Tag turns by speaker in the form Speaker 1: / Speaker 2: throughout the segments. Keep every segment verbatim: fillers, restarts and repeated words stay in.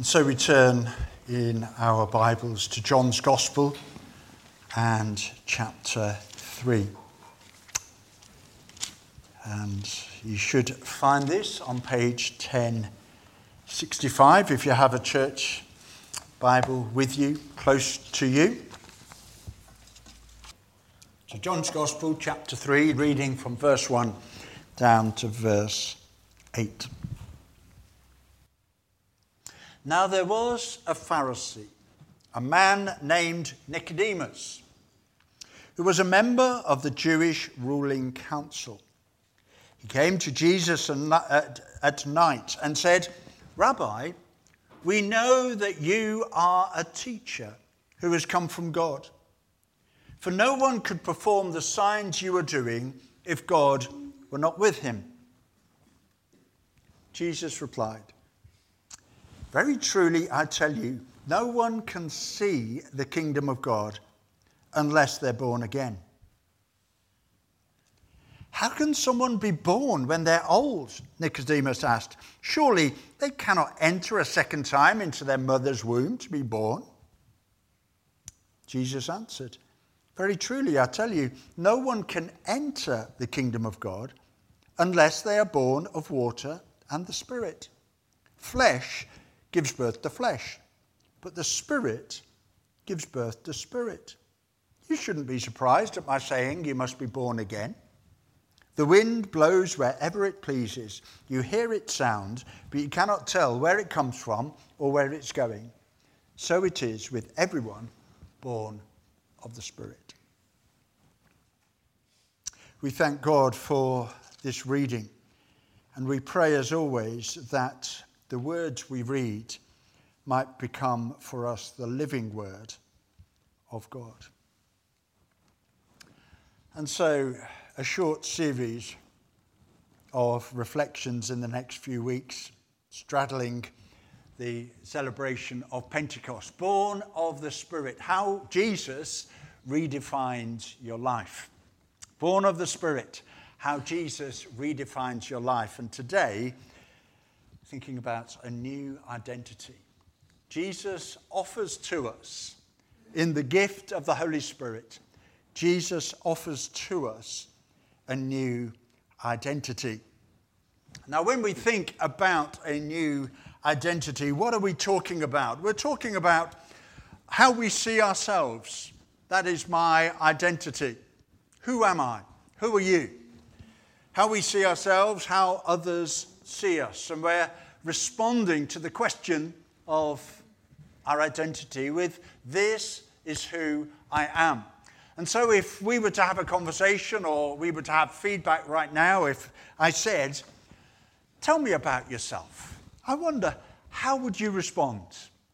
Speaker 1: And so we turn in our Bibles to John's Gospel and chapter three. And you should find this on page ten sixty-five if you have a church Bible with you, close to you. So John's Gospel, chapter three, reading from verse one down to verse eight. Now there was a Pharisee, a man named Nicodemus, who was a member of the Jewish ruling council. He came to Jesus at night and said, "Rabbi, we know that you are a teacher who has come from God. For no one could perform the signs you are doing if God were not with him." Jesus replied, "Very truly, I tell you, no one can see the kingdom of God unless they're born again." "How can someone be born when they're old?" Nicodemus asked. "Surely they cannot enter a second time into their mother's womb to be born." Jesus answered, "Very truly, I tell you, no one can enter the kingdom of God unless they are born of water and the Spirit. Flesh gives birth to flesh, but the Spirit gives birth to spirit. You shouldn't be surprised at my saying you must be born again. The wind blows wherever it pleases. You hear its sound, but you cannot tell where it comes from or where it's going. So it is with everyone born of the Spirit." We thank God for this reading, and we pray as always that the words we read might become for us the living word of God. And so a short series of reflections in the next few weeks, straddling the celebration of Pentecost, born of the Spirit, how Jesus redefines your life. Born of the Spirit, how Jesus redefines your life. And today, thinking about a new identity. Jesus offers to us, in the gift of the Holy Spirit, Jesus offers to us a new identity. Now, when we think about a new identity, what are we talking about? We're talking about how we see ourselves. That is my identity. Who am I? Who are you? How we see ourselves, how others see us. And we're responding to the question of our identity with, "This is who I am." And so if we were to have a conversation or we were to have feedback right now, if I said, "Tell me about yourself," I wonder, how would you respond?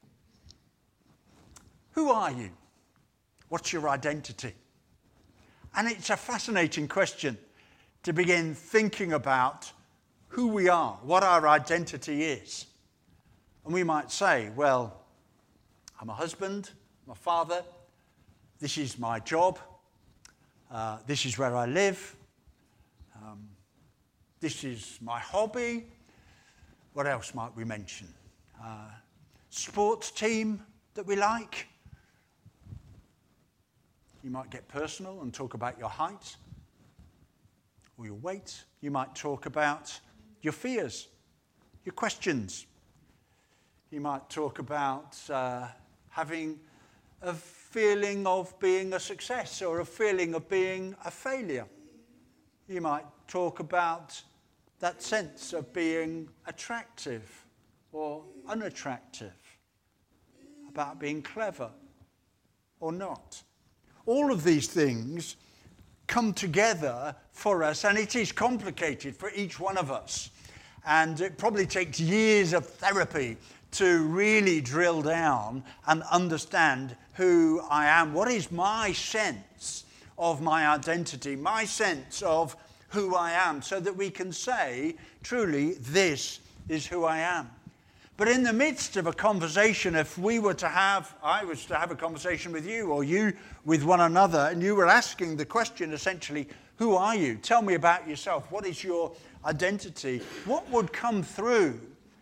Speaker 1: Who are you? What's your identity? And it's a fascinating question to begin thinking about who we are, what our identity is. And we might say, well, I'm a husband, I'm a father, this is my job, uh, this is where I live, um, this is my hobby. What else might we mention? Uh, sports team that we like. You might get personal and talk about your height or your weight. You might talk about your fears, your questions. You might talk about uh, having a feeling of being a success or a feeling of being a failure. You might talk about that sense of being attractive or unattractive, about being clever or not. All of these things come together for us, and it is complicated for each one of us. And it probably takes years of therapy to really drill down and understand who I am. What is my sense of my identity, my sense of who I am, so that we can say, truly, this is who I am. But in the midst of a conversation, if we were to have, I was to have a conversation with you or you with one another, and you were asking the question essentially, who are you? Tell me about yourself. What is your identity? What would come through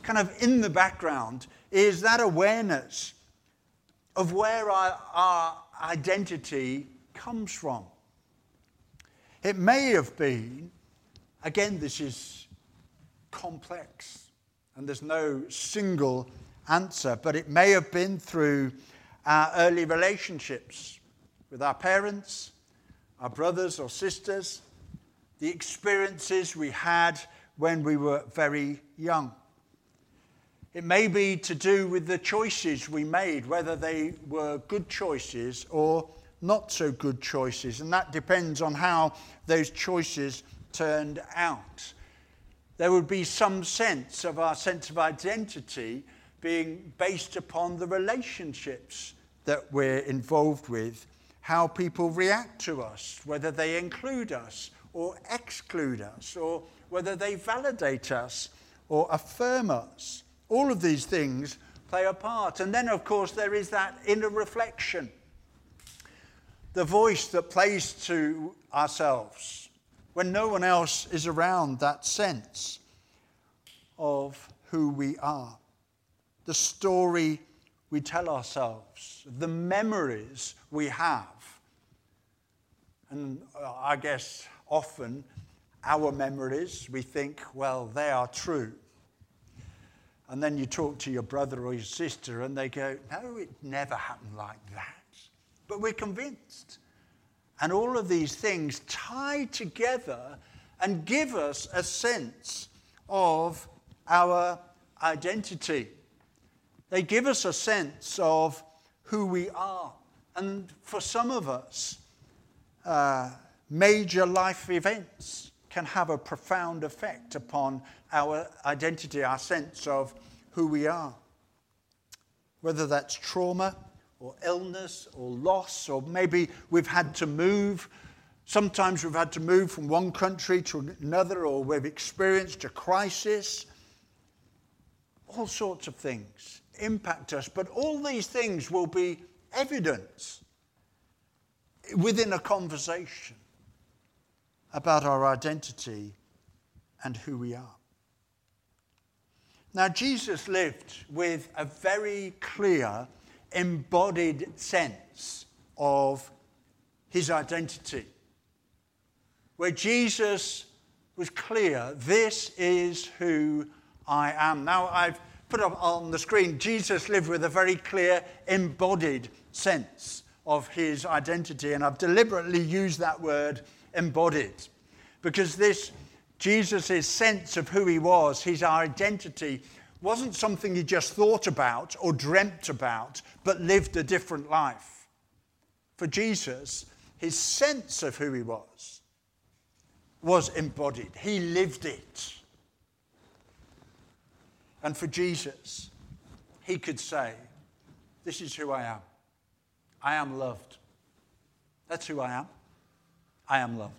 Speaker 1: kind of in the background is that awareness of where our, our identity comes from. It may have been, again, this is complex, and there's no single answer, but it may have been through our early relationships with our parents, our brothers or sisters, the experiences we had when we were very young. It may be to do with the choices we made, whether they were good choices or not so good choices, and that depends on how those choices turned out. There would be some sense of our sense of identity being based upon the relationships that we're involved with, how people react to us, whether they include us or exclude us, or whether they validate us or affirm us. All of these things play a part. And then, of course, there is that inner reflection, the voice that plays to ourselves when no one else is around, that sense of who we are, the story we tell ourselves, the memories we have. And I guess often our memories, we think, well, they are true. And then you talk to your brother or your sister and they go, no, it never happened like that. But we're convinced. And all of these things tie together and give us a sense of our identity. They give us a sense of who we are. And for some of us, uh, major life events can have a profound effect upon our identity, our sense of who we are. Whether that's trauma or illness or loss, or maybe we've had to move. Sometimes we've had to move from one country to another, or we've experienced a crisis. All sorts of things impact us, but all these things will be evidence within a conversation about our identity and who we are. Now, Jesus lived with a very clear, embodied sense of his identity, where Jesus was clear, this is who I am. Now, I've put up on the screen, Jesus lived with a very clear, embodied sense of his identity, and I've deliberately used that word embodied, because this Jesus' sense of who he was, his identity, wasn't something he just thought about or dreamt about, but lived a different life. For Jesus, his sense of who he was was embodied. He lived it. And for Jesus, he could say, this is who I am. I am loved. That's who I am. I am loved.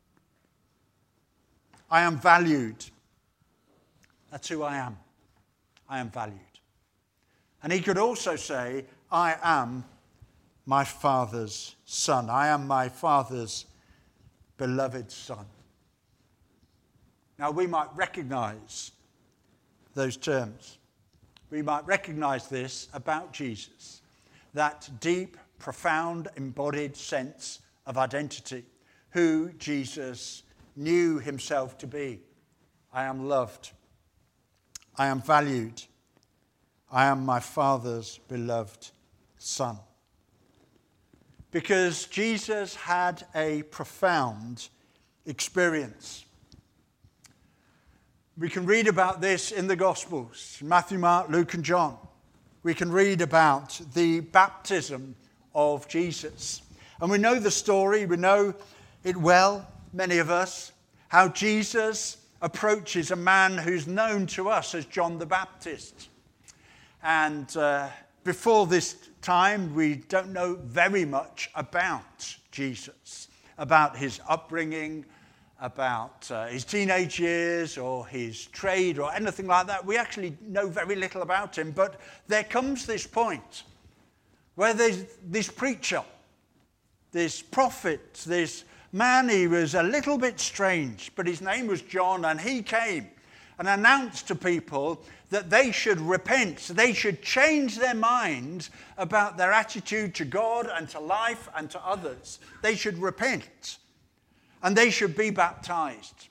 Speaker 1: I am valued. That's who I am. I am valued. And he could also say, I am my Father's son. I am my Father's beloved son. Now, we might recognize those terms. We might recognize this about Jesus, that deep, profound, embodied sense of identity, who Jesus knew himself to be. I am loved. I am valued. I am my Father's beloved son. Because Jesus had a profound experience. We can read about this in the Gospels, Matthew, Mark, Luke, and John. We can read about the baptism of Jesus. And we know the story, we know it well, many of us, how Jesus approaches a man who's known to us as John the Baptist. And uh, before this time, we don't know very much about Jesus, about his upbringing, about uh, his teenage years or his trade or anything like that. We actually know very little about him. But there comes this point where there's this preacher, this prophet, this man. He was a little bit strange, but his name was John, and he came and announce to people that they should repent, they should change their minds about their attitude to God and to life and to others. They should repent, and they should be baptized.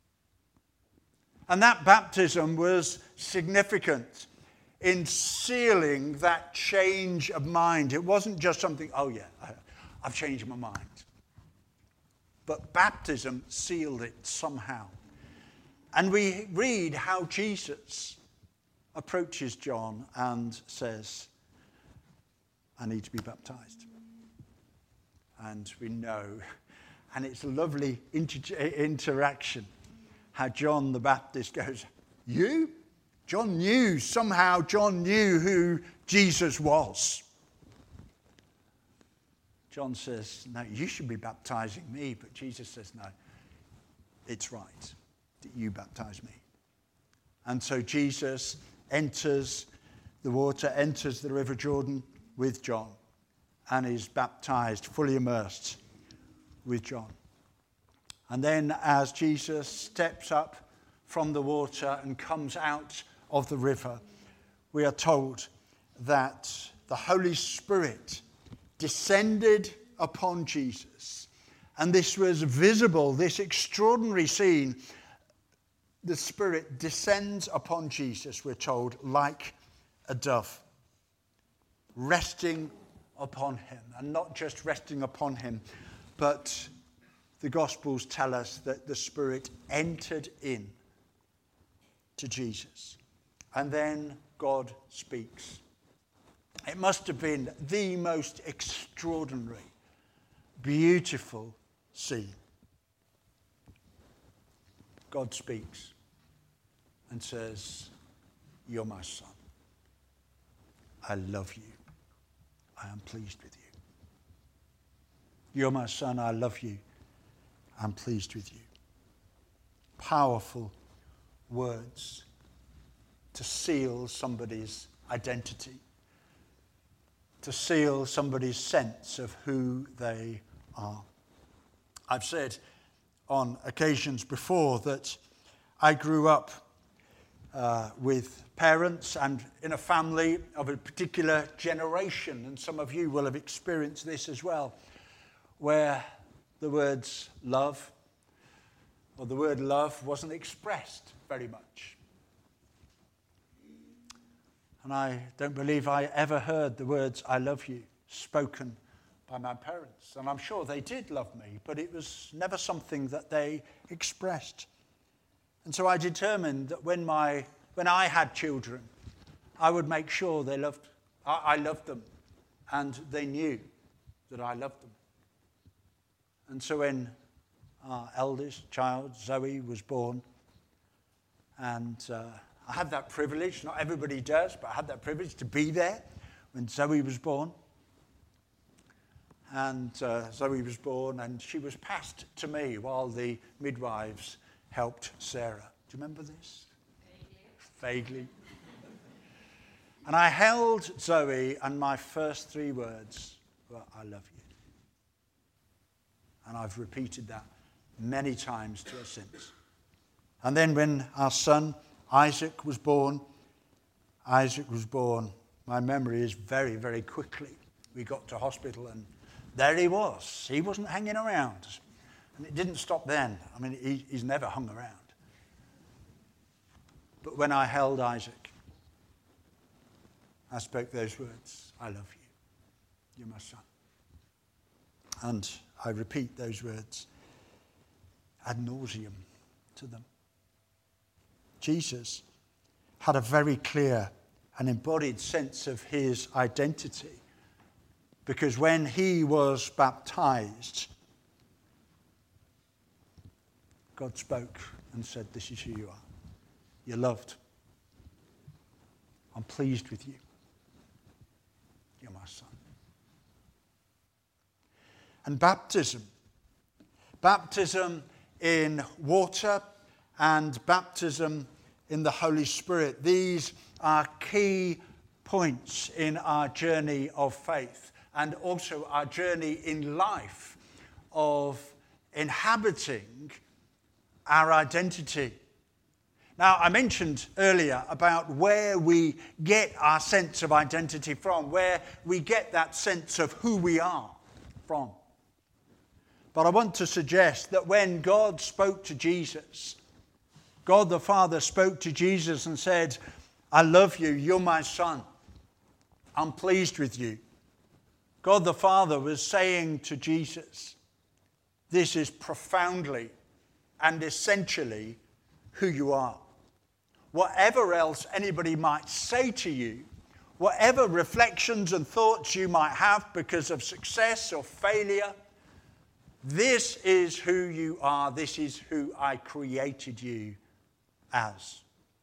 Speaker 1: And that baptism was significant in sealing that change of mind. It wasn't just something, oh yeah, I've changed my mind. But baptism sealed it somehow. And we read how Jesus approaches John and says, I need to be baptized. And we know, and it's a lovely inter- interaction, how John the Baptist goes, you? John knew, somehow John knew who Jesus was. John says, no, you should be baptizing me. But Jesus says, no, it's right that you baptize me. And so Jesus enters the water, enters the River Jordan with John, and is baptized, fully immersed with John. And then as Jesus steps up from the water and comes out of the river, we are told that the Holy Spirit descended upon Jesus. And this was visible, this extraordinary scene. The Spirit descends upon Jesus, we're told, like a dove, resting upon him. And not just resting upon him, but the Gospels tell us that the Spirit entered in to Jesus. And then God speaks. It must have been the most extraordinary, beautiful scene. God speaks and says, you're my son. I love you. I am pleased with you. You're my son. I love you. I'm pleased with you. Powerful words to seal somebody's identity, to seal somebody's sense of who they are. I've said on occasions before that I grew up uh, with parents and in a family of a particular generation, and some of you will have experienced this as well, where the words love, or the word love, wasn't expressed very much. And I don't believe I ever heard the words I love you spoken by my parents. And I'm sure they did love me, but it was never something that they expressed. And so I determined that when my when I had children, I would make sure they loved I, I loved them, and they knew that I loved them. And so when our eldest child, Zoe, was born, and uh, I had that privilege, not everybody does, but I had that privilege to be there when Zoe was born. And uh, Zoe was born, and she was passed to me while the midwives helped Sarah. Do you remember this? Vaguely. Vaguely. And I held Zoe, and my first three words were, I love you. And I've repeated that many times to her since. And then when our son Isaac was born, Isaac was born, my memory is very, very quickly. We got to hospital and there he was. He wasn't hanging around. And it didn't stop then. I mean, he, he's never hung around. But when I held Isaac, I spoke those words, I love you. You're my son. And I repeat those words ad nauseum to them. Jesus had a very clear and embodied sense of his identity, because when he was baptized, God spoke and said, this is who you are. You're loved. I'm pleased with you. You're my son. And baptism, baptism in water and baptism in the Holy Spirit, these are key points in our journey of faith and also our journey in life of inhabiting our identity. Now, I mentioned earlier about where we get our sense of identity from, where we get that sense of who we are from. But I want to suggest that when God spoke to Jesus, God the Father spoke to Jesus and said, I love you, you're my son, I'm pleased with you. God the Father was saying to Jesus, this is profoundly and essentially who you are. Whatever else anybody might say to you, whatever reflections and thoughts you might have because of success or failure, this is who you are. This is who I created you as.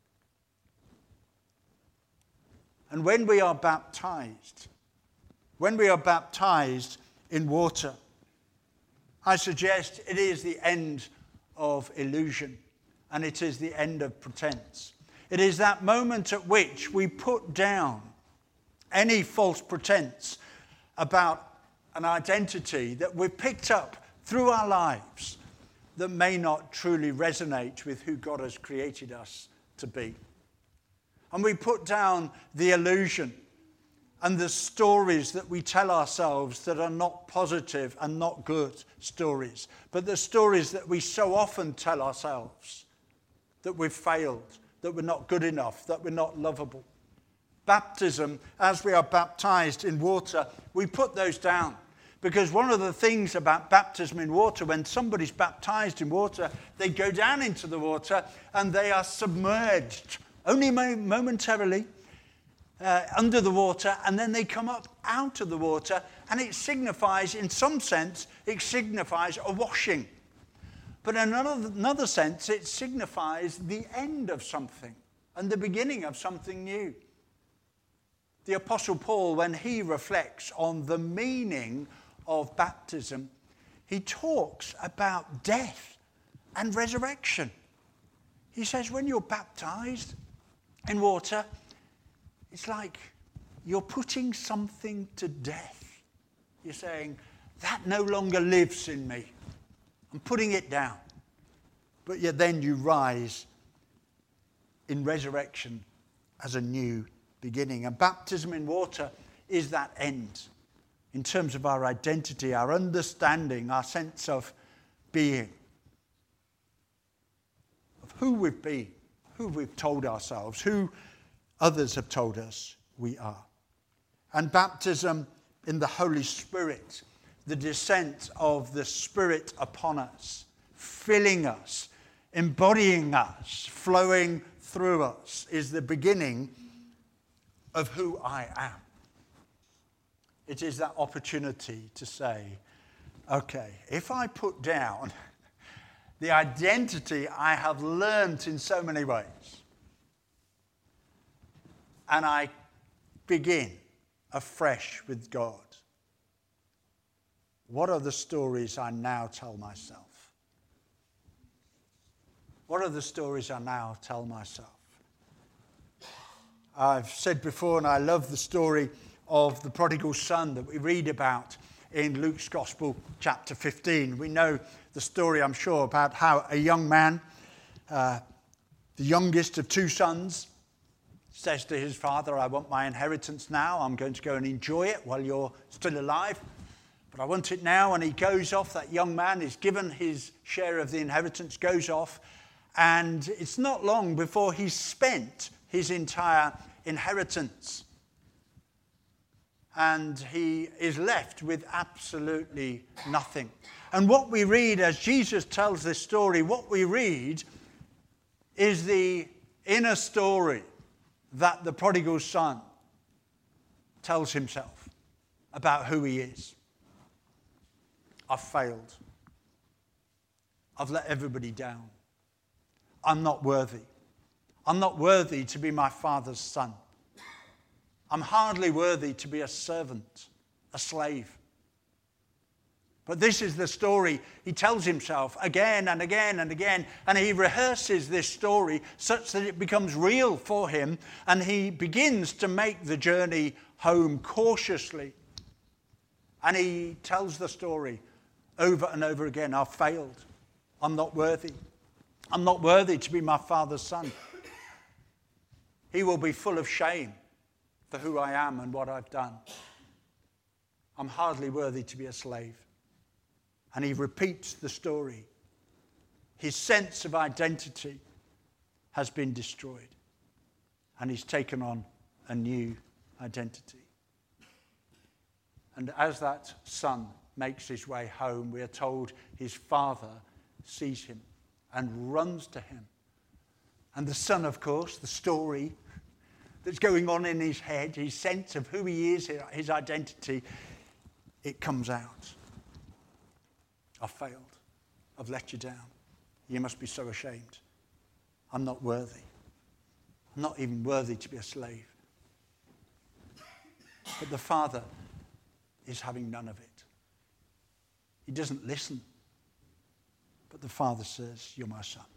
Speaker 1: And when we are baptized, when we are baptized in water, I suggest it is the end of illusion and it is the end of pretense. It is that moment at which we put down any false pretense about an identity that we've picked up through our lives that may not truly resonate with who God has created us to be. And we put down the illusion and the stories that we tell ourselves that are not positive and not good stories, but the stories that we so often tell ourselves, that we've failed, that we're not good enough, that we're not lovable. Baptism, as we are baptized in water, we put those down. Because one of the things about baptism in water, when somebody's baptized in water, they go down into the water and they are submerged, only momentarily, uh, under the water, and then they come up out of the water, and it signifies, in some sense, it signifies a washing. But in another, another sense, it signifies the end of something and the beginning of something new. The Apostle Paul, when he reflects on the meaning of baptism, he talks about death and resurrection. He says when you're baptized in water, it's like you're putting something to death. You're saying, that no longer lives in me. I'm putting it down. But yet then you rise in resurrection as a new beginning. And baptism in water is that end in terms of our identity, our understanding, our sense of being, of who we've been, who we've told ourselves, who others have told us we are. And baptism in the Holy Spirit, the descent of the Spirit upon us, filling us, embodying us, flowing through us, is the beginning of who I am. It is that opportunity to say, okay, if I put down the identity I have learnt in so many ways, and I begin afresh with God, what are the stories I now tell myself? What are the stories I now tell myself? I've said before, and I love the story of the prodigal son that we read about in Luke's Gospel, chapter fifteen. We know the story, I'm sure, about how a young man, uh, the youngest of two sons, says to his father, I want my inheritance now. I'm going to go and enjoy it while you're still alive. But I want it now. And he goes off. That young man is given his share of the inheritance, goes off. And it's not long before he's spent his entire inheritance. And he is left with absolutely nothing. And what we read as Jesus tells this story, what we read is the inner story that the prodigal son tells himself about who he is. I've failed. I've let everybody down. I'm not worthy. I'm not worthy to be my father's son. I'm hardly worthy to be a servant, a slave. But this is the story he tells himself again and again and again. And he rehearses this story such that it becomes real for him. And he begins to make the journey home cautiously. And he tells the story over and over again. I've failed. I'm not worthy. I'm not worthy to be my father's son. He will be full of shame for who I am and what I've done. I'm hardly worthy to be a slave. And he repeats the story. His sense of identity has been destroyed. And he's taken on a new identity. And as that son makes his way home, we are told his father sees him and runs to him. And the son, of course, the story that's going on in his head, his sense of who he is, his identity, it comes out. I've failed. I've let you down. You must be so ashamed. I'm not worthy. I'm not even worthy to be a slave. But the father is having none of it. He doesn't listen. But the father says, you're my son.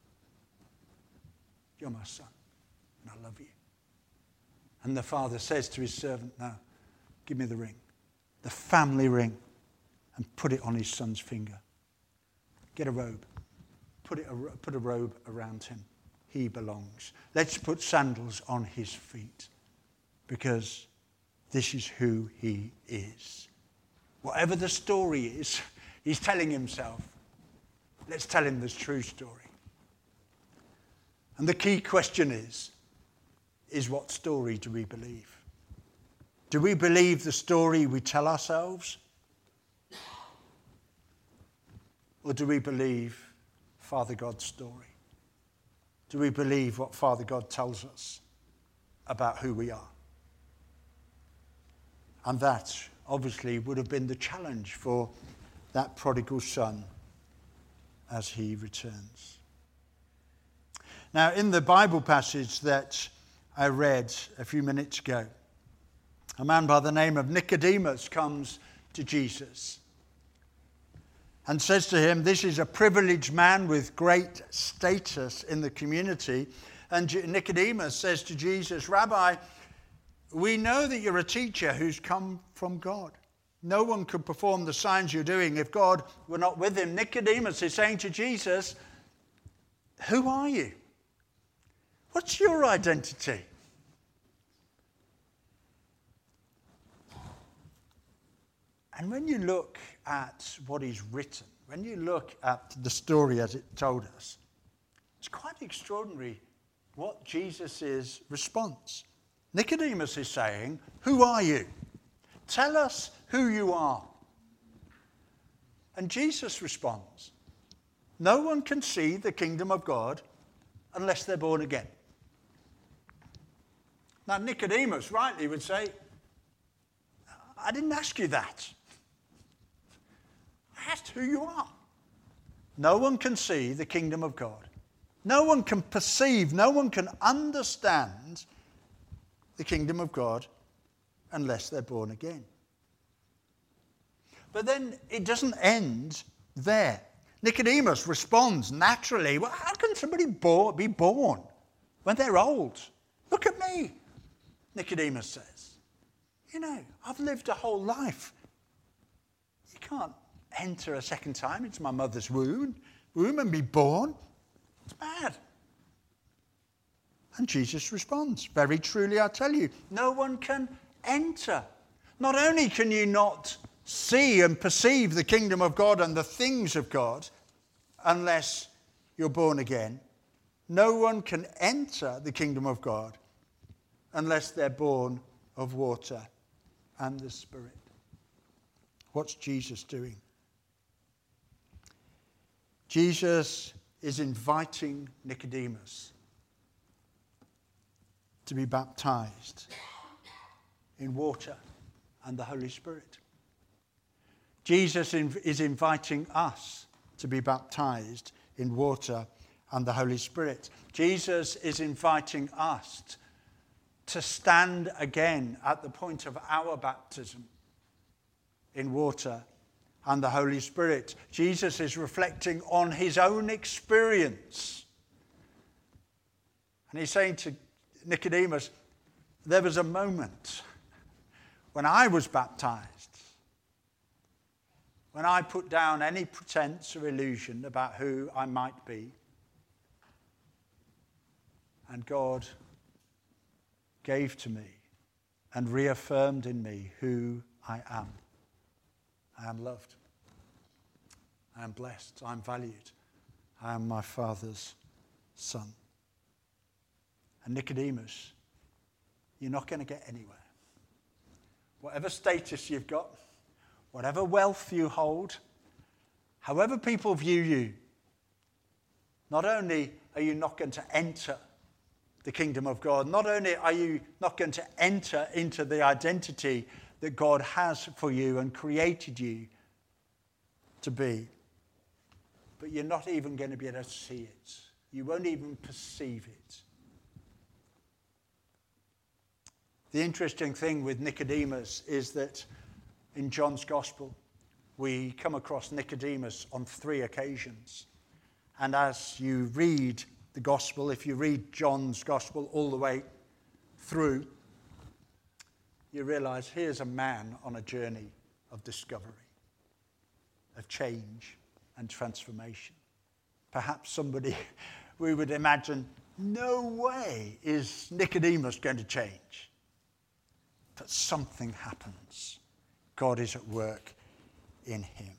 Speaker 1: You're my son. And I love you. And the father says to his servant, now, give me the ring. The family ring. And put it on his son's finger. Get a robe. Put, it, put a robe around him. He belongs. Let's put sandals on his feet. Because this is who he is. Whatever the story is, he's telling himself. Let's tell him the true story. And the key question is, is what story do we believe? Do we believe the story we tell ourselves? Or do we believe Father God's story? Do we believe what Father God tells us about who we are? And that, obviously, would have been the challenge for that prodigal son as he returns. Now, in the Bible passage that I read a few minutes ago, a man by the name of Nicodemus comes to Jesus and says to him, this is a privileged man with great status in the community. And Nicodemus says to Jesus, Rabbi, we know that you're a teacher who's come from God. No one could perform the signs you're doing if God were not with him. Nicodemus is saying to Jesus, who are you? What's your identity? And when you look at what is written, when you look at the story as it told us, it's quite extraordinary what Jesus' response. Nicodemus is saying, who are you? Tell us who you are. And Jesus responds, no one can see the kingdom of God unless they're born again. Now, Nicodemus rightly would say, I didn't ask you that. I asked who you are. No one can see the kingdom of God. No one can perceive, no one can understand the kingdom of God unless they're born again. But then it doesn't end there. Nicodemus responds naturally, well, how can somebody bo- be born when they're old? Look at me, Nicodemus says. You know, I've lived a whole life. You can't enter a second time into my mother's womb, womb and be born. It's bad. And Jesus responds, very truly I tell you, no one can enter. Not only can you not see and perceive the kingdom of God and the things of God unless you're born again, no one can enter the kingdom of God unless they're born of water and the Spirit. What's Jesus doing? Jesus is inviting Nicodemus to be baptized in water and the Holy Spirit. Jesus is inviting us to be baptized in water and the Holy Spirit. Jesus is inviting us to stand again at the point of our baptism in water and the Holy Spirit. Jesus is reflecting on his own experience. And he's saying to Nicodemus, there was a moment when I was baptized, when I put down any pretense or illusion about who I might be, and God gave to me and reaffirmed in me who I am. I am loved. I am blessed. I am valued. I am my Father's son. And Nicodemus, you're not going to get anywhere. Whatever status you've got, whatever wealth you hold, however people view you, not only are you not going to enter the kingdom of God, not only are you not going to enter into the identity that God has for you and created you to be, but you're not even going to be able to see it. You won't even perceive it. The interesting thing with Nicodemus is that in John's Gospel, we come across Nicodemus on three occasions. And as you read the Gospel, if you read John's Gospel all the way through, you realize here's a man on a journey of discovery, of change and transformation. Perhaps somebody we would imagine, no way is Nicodemus going to change. But something happens. God is at work in him.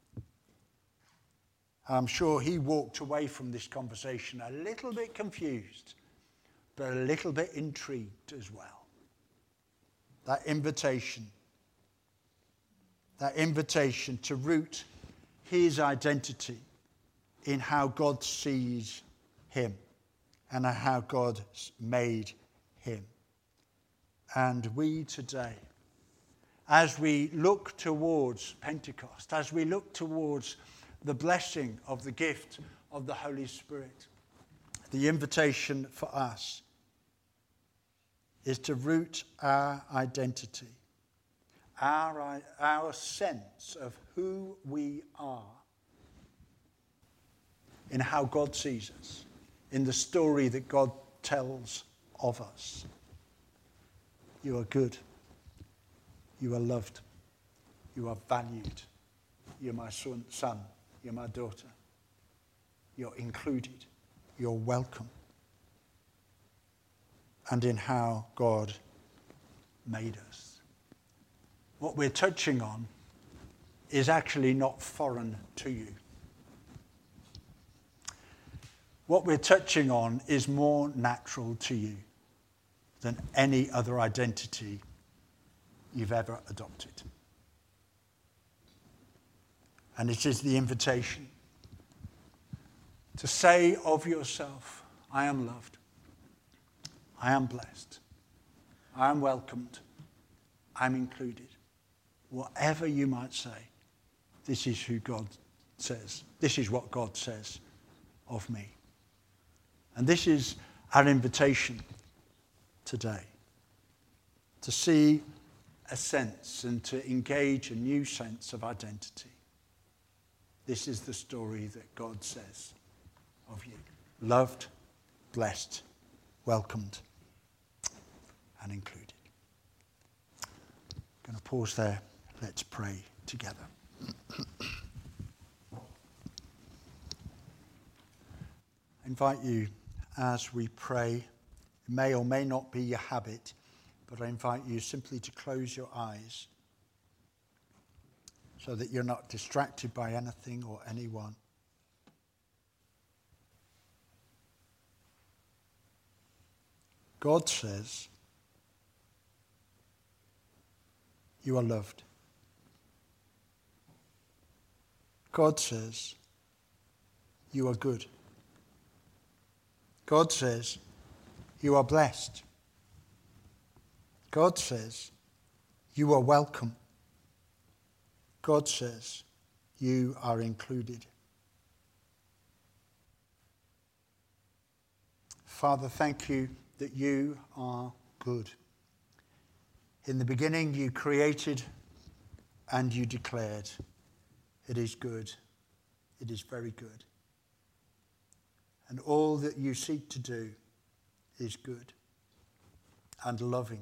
Speaker 1: I'm sure he walked away from this conversation a little bit confused, but a little bit intrigued as well. That invitation, that invitation to root his identity in how God sees him and how God made him. And we today, as we look towards Pentecost, as we look towards the blessing of the gift of the Holy Spirit, the invitation for us is to root our identity, our, our sense of who we are in how God sees us, in the story that God tells of us. You are good. You are loved. You are valued. You're my son. son. You're my daughter. You're included. You're welcome. And in how God made us. What we're touching on is actually not foreign to you. What we're touching on is more natural to you than any other identity you've ever adopted. And it is the invitation to say of yourself, I am loved, I am blessed, I am welcomed, I'm included. Whatever you might say, this is who God says. This is what God says of me. And this is our invitation today, to see a sense and to engage a new sense of identity. This is the story that God says of you. Loved, blessed, welcomed, and included. I'm going to pause there. Let's pray together. I invite you as we pray. It may or may not be your habit, but I invite you simply to close your eyes so that you're not distracted by anything or anyone. God says, you are loved. God says, you are good. God says, you are blessed. God says, you are welcome. God says, you are included. Father, thank you that you are good. In the beginning, you created and you declared, it is good, it is very good. And all that you seek to do is good and loving.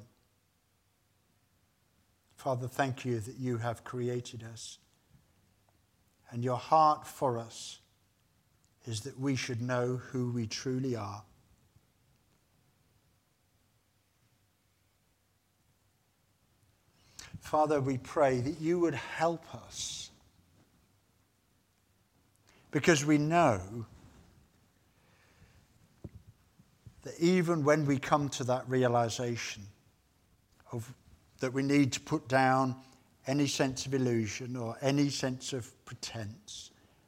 Speaker 1: Father, thank you that you have created us. And your heart for us is that we should know who we truly are. Father, we pray that you would help us, because we know that even when we come to that realization of that we need to put down any sense of illusion or any sense of pretense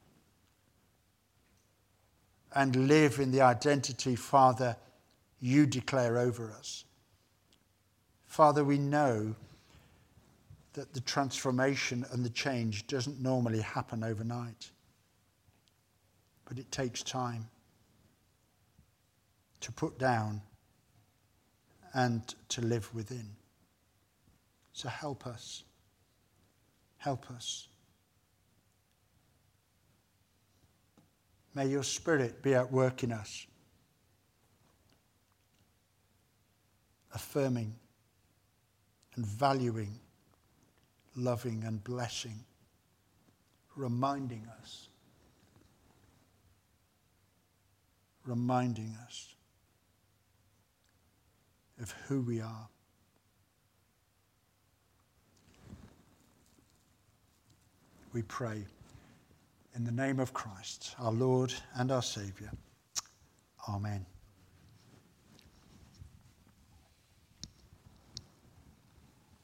Speaker 1: and live in the identity, Father, you declare over us. Father, we know that the transformation and the change doesn't normally happen overnight, but it takes time to put down and to live within. So help us. Help us. May your Spirit be at work in us, affirming and valuing, loving and blessing, reminding us, reminding us of who we are. We pray in the name of Christ, our Lord and our Saviour. Amen.